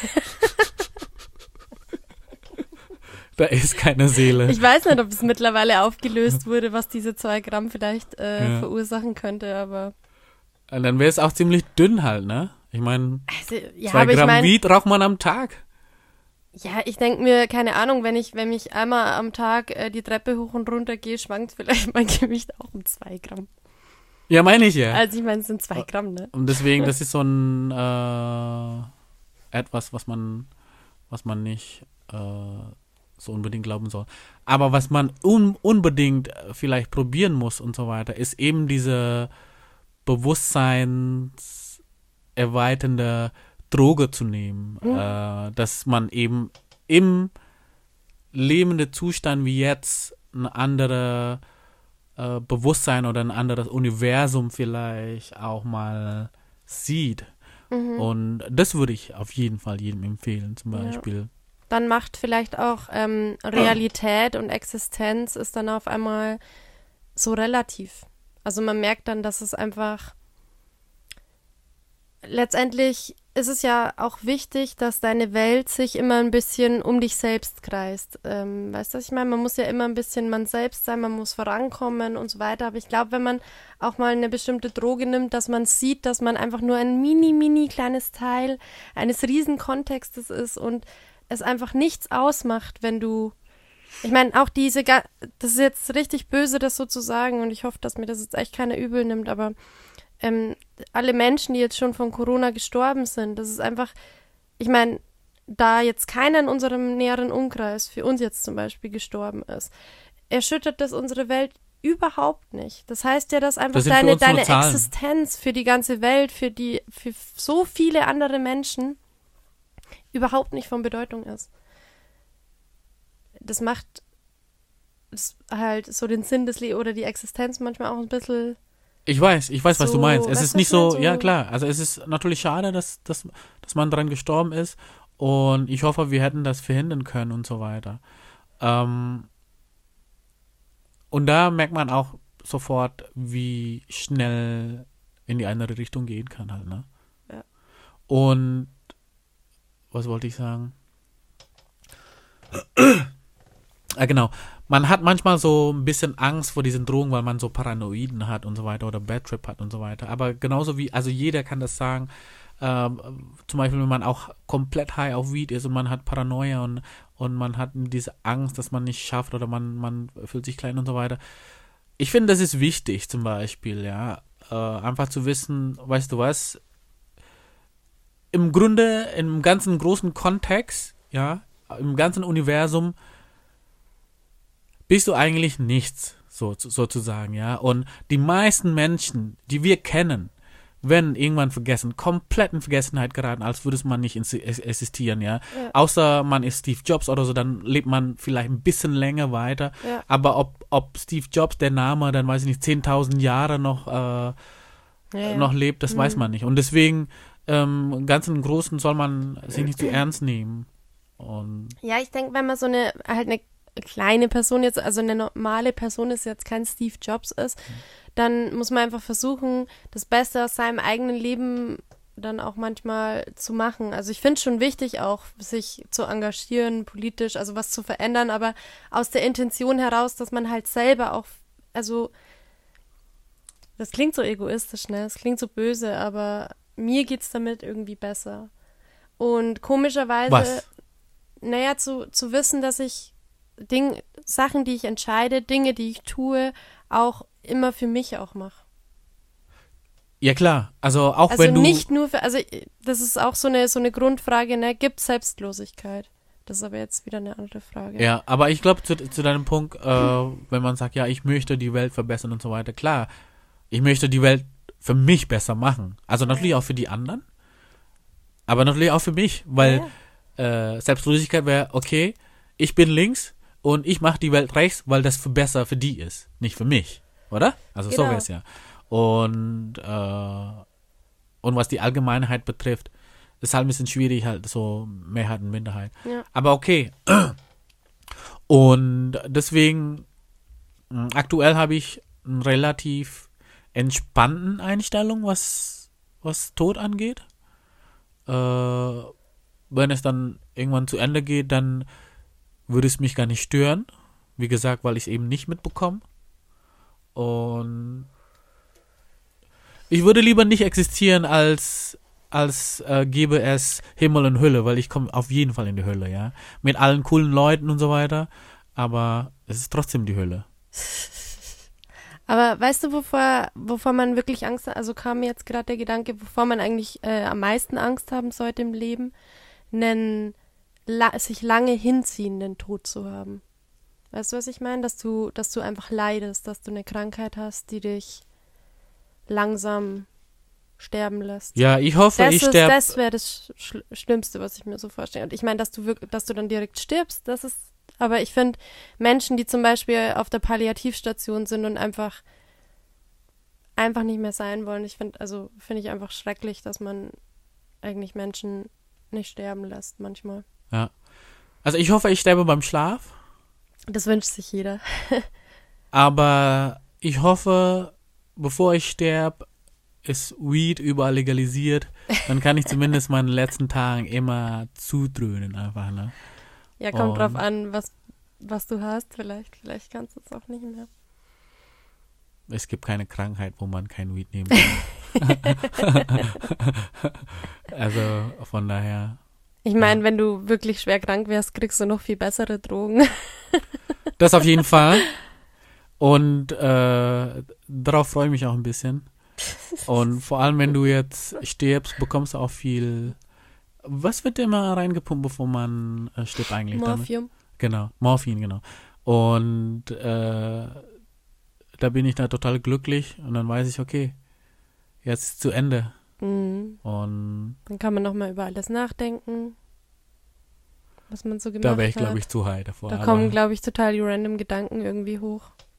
Da ist keine Seele. Ich weiß nicht, ob es mittlerweile aufgelöst wurde, was diese 2 Gramm vielleicht verursachen könnte, aber. Und dann wäre es auch ziemlich dünn halt, ne? Ich meine, Also, 2 Gramm Weed raucht man am Tag. Ja, ich denke mir, keine Ahnung, wenn ich einmal am Tag die Treppe hoch und runter gehe, schwankt vielleicht mein Gewicht auch um 2 Gramm. Ja, meine ich ja. Also ich meine, es sind 2 Gramm, ne? Und deswegen, das ist so ein etwas, was man nicht so unbedingt glauben soll. Aber was man unbedingt vielleicht probieren muss und so weiter, ist eben diese bewusstseinserweiternde Droge zu nehmen. Dass man eben im lebenden Zustand wie jetzt ein anderes Bewusstsein oder ein anderes Universum vielleicht auch mal sieht. Und das würde ich auf jeden Fall jedem empfehlen, zum Beispiel. Ja. Dann macht vielleicht auch Realität und Existenz ist dann auf einmal so relativ. Also man merkt dann, dass es einfach letztendlich ist es ja auch wichtig, dass deine Welt sich immer ein bisschen um dich selbst kreist. Weißt du, was ich meine? Man muss ja immer ein bisschen man selbst sein, man muss vorankommen und so weiter. Aber ich glaube, wenn man auch mal eine bestimmte Droge nimmt, dass man sieht, dass man einfach nur ein mini kleines Teil eines riesen Kontextes ist und es einfach nichts ausmacht, wenn du, ich meine, auch das ist jetzt richtig böse, das so zu sagen und ich hoffe, dass mir das jetzt echt keiner übel nimmt, aber alle Menschen, die jetzt schon von Corona gestorben sind, das ist einfach, ich meine, da jetzt keiner in unserem näheren Umkreis, für uns jetzt zum Beispiel, gestorben ist, erschüttert das unsere Welt überhaupt nicht. Das heißt ja, dass einfach deine Existenz für die ganze Welt, für so viele andere Menschen überhaupt nicht von Bedeutung ist. Das macht halt so den Sinn des Lebens oder die Existenz manchmal auch ein bisschen. Ich weiß, was so, du meinst. Es ist nicht so, ja so klar, also es ist natürlich schade, dass man dran gestorben ist und ich hoffe, wir hätten das verhindern können und so weiter. Und da merkt man auch sofort, wie schnell in die andere Richtung gehen kann halt, ne? Ja. Und was wollte ich sagen? Genau. Man hat manchmal so ein bisschen Angst vor diesen Drogen, weil man so Paranoiden hat und so weiter oder Bad Trip hat und so weiter. Aber genauso wie, also jeder kann das sagen, zum Beispiel, wenn man auch komplett high auf Weed ist und man hat Paranoia und man hat diese Angst, dass man nicht schafft oder man fühlt sich klein und so weiter. Ich finde, das ist wichtig zum Beispiel, ja. Einfach zu wissen, weißt du was, im Grunde, im ganzen großen Kontext, ja, im ganzen Universum bist du eigentlich nichts, sozusagen, ja. Und die meisten Menschen, die wir kennen, werden irgendwann vergessen, komplett in Vergessenheit geraten, als würde man nicht existieren, ja. Außer man ist Steve Jobs oder so, dann lebt man vielleicht ein bisschen länger weiter. Ja. Aber ob Steve Jobs, der Name, dann weiß ich nicht, 10.000 Jahre noch lebt, das weiß man nicht. Und deswegen, im ganzen Großen soll man sich nicht zu ernst nehmen. Und ja, ich denke, wenn man so eine kleine Person jetzt, also eine normale Person ist, jetzt kein Steve Jobs ist, dann muss man einfach versuchen, das Beste aus seinem eigenen Leben dann auch manchmal zu machen. Also ich finde es schon wichtig, auch sich zu engagieren, politisch, also was zu verändern, aber aus der Intention heraus, dass man halt selber auch, also das klingt so egoistisch, ne? Das klingt so böse, aber mir geht's damit irgendwie besser. Und komischerweise, naja, zu wissen, dass ich Sachen, die ich entscheide, Dinge, die ich tue, auch immer für mich auch mache. Ja, klar. Also auch Also wenn du... nicht nur für, also das ist auch so eine Grundfrage, ne? Gibt Selbstlosigkeit? Das ist aber jetzt wieder eine andere Frage. Ja, aber ich glaube, zu deinem Punkt, wenn man sagt, ja, ich möchte die Welt verbessern und so weiter, klar, ich möchte die Welt für mich besser machen. Also natürlich auch für die anderen, aber natürlich auch für mich, weil Selbstlosigkeit wäre, okay, ich bin links und ich mache die Welt rechts, weil das besser für die ist, nicht für mich, oder? Also so Genau. wäre es ja. Und was die Allgemeinheit betrifft, ist halt ein bisschen schwierig, halt so Mehrheit und Minderheit. Ja. Aber okay. Und deswegen, aktuell habe ich eine relativ entspannten Einstellung, was Tod angeht. Wenn es dann irgendwann zu Ende geht, dann würde es mich gar nicht stören. Wie gesagt, weil ich es eben nicht mitbekomme. Und ich würde lieber nicht existieren, als gäbe es Himmel und Hölle, weil ich komme auf jeden Fall in die Hölle, ja. Mit allen coolen Leuten und so weiter. Aber es ist trotzdem die Hölle. Aber weißt du, wovor man wirklich Angst hat? Also kam mir jetzt gerade der Gedanke, wovor man eigentlich am meisten Angst haben sollte im Leben, sich lange hinziehenden Tod zu haben. Weißt du, was ich meine? Dass du einfach leidest, dass du eine Krankheit hast, die dich langsam sterben lässt. Ja, ich hoffe, ich sterbe. Das wäre das Schlimmste, was ich mir so vorstelle. Und ich meine, dass du dann direkt stirbst, das ist, aber ich finde, Menschen, die zum Beispiel auf der Palliativstation sind und einfach nicht mehr sein wollen, finde ich einfach schrecklich, dass man eigentlich Menschen nicht sterben lässt manchmal. Ja. Also ich hoffe, ich sterbe beim Schlaf. Das wünscht sich jeder. Aber ich hoffe, bevor ich sterbe, ist Weed überall legalisiert. Dann kann ich zumindest meinen letzten Tagen immer zudröhnen einfach, ne? Ja, kommt drauf an, was du hast. Vielleicht kannst du es auch nicht mehr. Es gibt keine Krankheit, wo man kein Weed nehmen kann. Also von daher. Ich meine, wenn du wirklich schwer krank wärst, kriegst du noch viel bessere Drogen. Das auf jeden Fall. Und darauf freue ich mich auch ein bisschen. Und vor allem, wenn du jetzt stirbst, bekommst du auch viel. Was wird immer reingepumpt, bevor man stirbt eigentlich? Morphium. Genau, Morphin, genau. Und da bin ich da total glücklich und dann weiß ich, okay, jetzt ist zu Ende. Mhm. Und dann kann man nochmal über alles nachdenken, was man so gemacht hat. Da wäre ich, glaube ich, zu high davor. Da kommen, glaube ich, total die random Gedanken irgendwie hoch.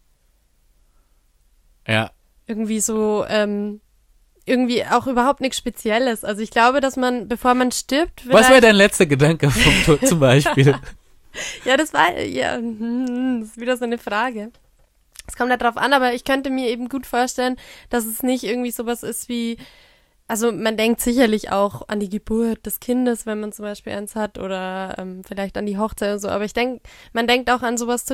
Ja. Irgendwie so, irgendwie auch überhaupt nichts Spezielles. Also ich glaube, dass man, bevor man stirbt, Was wäre dein letzter Gedanke vom Tod zum Beispiel? Ja, das ist wieder so eine Frage. Es kommt halt drauf an, aber ich könnte mir eben gut vorstellen, dass es nicht irgendwie sowas ist wie, also man denkt sicherlich auch an die Geburt des Kindes, wenn man zum Beispiel eins hat, oder vielleicht an die Hochzeit und so, aber ich denke, man denkt auch an sowas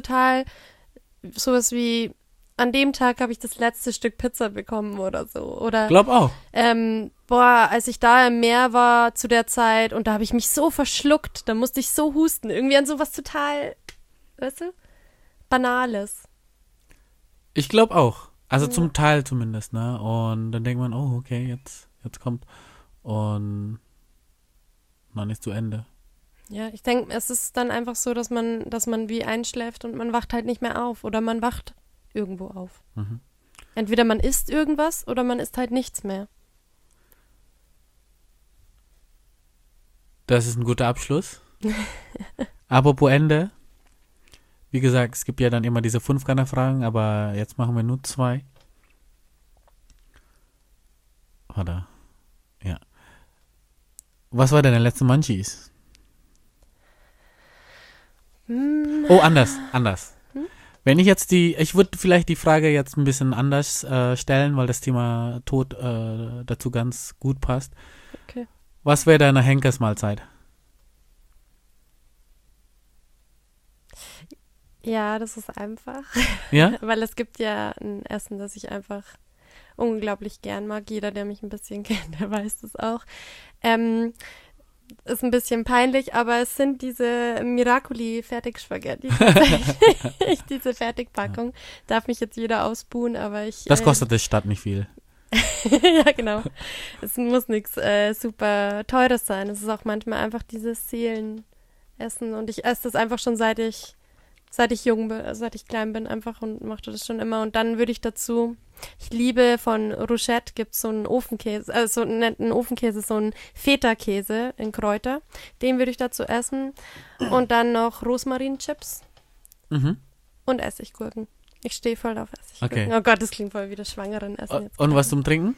wie, an dem Tag habe ich das letzte Stück Pizza bekommen oder so, oder Glaub auch. als ich da im Meer war zu der Zeit und da habe ich mich so verschluckt, da musste ich so husten, irgendwie an sowas total, weißt du, Banales. Ich glaube auch. Also zum Teil zumindest, ne? Und dann denkt man, oh, okay, jetzt kommt. Und dann ist zu Ende. Ja, ich denke, es ist dann einfach so, dass man wie einschläft und man wacht halt nicht mehr auf oder man wacht irgendwo auf. Mhm. Entweder man isst irgendwas oder man isst halt nichts mehr. Das ist ein guter Abschluss. Apropos Ende. Wie gesagt, es gibt ja dann immer diese 5-Kanner-Fragen, aber jetzt machen wir nur 2. Oder? Ja. Was war deine letzte Munchies? Oh, anders. Wenn ich jetzt ich würde vielleicht die Frage jetzt ein bisschen anders stellen, weil das Thema Tod dazu ganz gut passt. Okay. Was wäre deine Henkersmahlzeit? Ja, das ist einfach. Ja? Weil es gibt ja ein Essen, das ich einfach unglaublich gern mag. Jeder, der mich ein bisschen kennt, der weiß das auch. Ist ein bisschen peinlich, aber es sind diese Miracoli Fertigspaghetti. Diese Fertigpackung. Darf mich jetzt jeder ausbuhen, aber Das kostet der Stadt nicht viel. Ja, genau. Es muss nichts super Teures sein. Es ist auch manchmal einfach dieses Seelenessen. Und ich esse das einfach schon seit ich jung bin, also seit ich klein bin einfach und mochte das schon immer. Und dann würde ich dazu, ich liebe von Rochette, gibt es so einen Ofenkäse, also nicht einen Ofenkäse, so einen Feta-Käse in Kräuter. Den würde ich dazu essen. Und dann noch Rosmarinchips Mhm. und Essiggurken. Ich stehe voll auf Essiggurken. Okay. Oh Gott, das klingt voll wie das Schwangeren-Essen jetzt. Und was zum Trinken?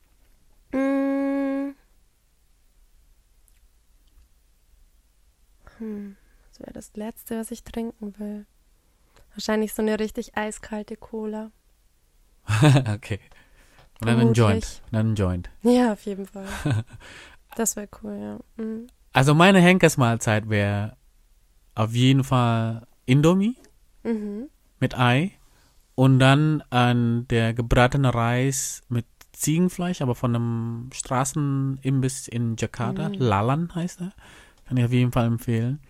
Das wäre das Letzte, was ich trinken will. Wahrscheinlich so eine richtig eiskalte Cola. Okay. Und dann ein Joint. Vermutlich. Dann ein Joint. Ja, auf jeden Fall. Das wäre cool, ja. Also meine Henkersmahlzeit wäre auf jeden Fall Indomie Mhm. mit Ei und dann der gebratene Reis mit Ziegenfleisch, aber von einem Straßenimbiss in Jakarta. Lalan heißt er. Kann ich auf jeden Fall empfehlen.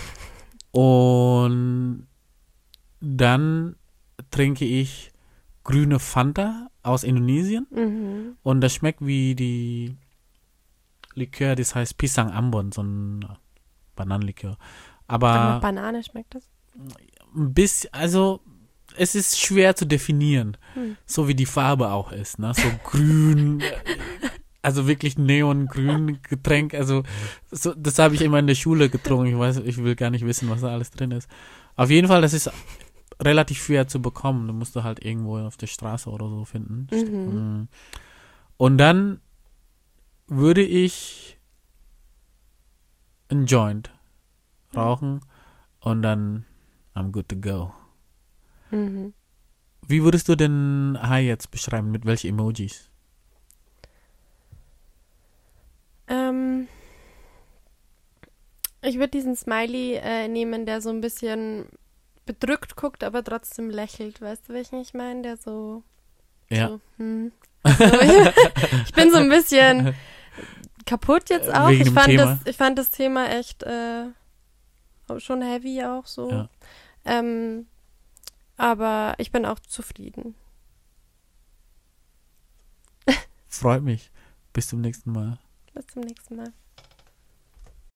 Und dann trinke ich grüne Fanta aus Indonesien. Mhm. Und das schmeckt wie die Likör, das heißt Pisang Ambon, so ein Bananenlikör. Aber Aber mit Banane schmeckt das? ein bisschen, also es ist schwer zu definieren, so wie die Farbe auch ist, ne? So grün, also wirklich neongrün Getränk, also so, das habe ich immer in der Schule getrunken, ich will gar nicht wissen, was da alles drin ist. Auf jeden Fall, das ist relativ schwer zu bekommen, du musst du halt irgendwo auf der Straße oder so finden. Mhm. Und dann würde ich einen Joint rauchen und dann I'm good to go. Mhm. Wie würdest du denn Hi jetzt beschreiben? Mit welchen Emojis? Ich würde diesen Smiley nehmen, der so ein bisschen bedrückt guckt, aber trotzdem lächelt. Weißt du, welchen ich meine? Der so... Ja. So, Also, ich bin so ein bisschen kaputt jetzt auch. Wegen dem Thema. Ich fand das Thema echt schon heavy auch so. Ja. Aber ich bin auch zufrieden. Freut mich. Bis zum nächsten Mal. Bis zum nächsten Mal.